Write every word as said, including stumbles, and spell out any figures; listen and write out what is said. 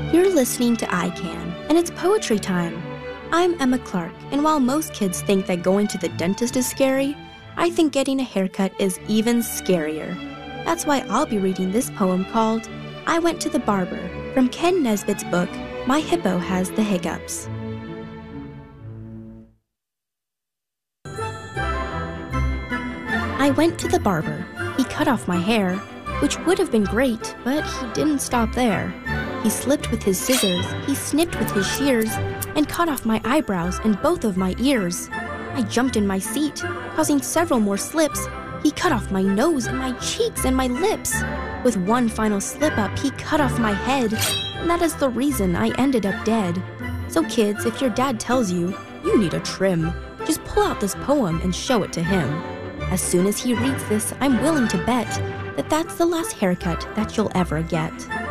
You're listening to I Can, and it's poetry time. I'm Emma Clark, and while most kids think that going to the dentist is scary, I think getting a haircut is even scarier. That's why I'll be reading this poem called I Went to the Barber from Ken Nesbitt's book, My Hippo Has the Hiccups. I went to the barber. He cut off my hair, which would have been great, but he didn't stop there. He slipped with his scissors, he snipped with his shears, and cut off my eyebrows and both of my ears. I jumped in my seat, causing several more slips. He cut off my nose and my cheeks and my lips. With one final slip-up, he cut off my head, and that is the reason I ended up dead. So kids, if your dad tells you, you need a trim, just pull out this poem and show it to him. As soon as he reads this, I'm willing to bet that that's the last haircut that you'll ever get.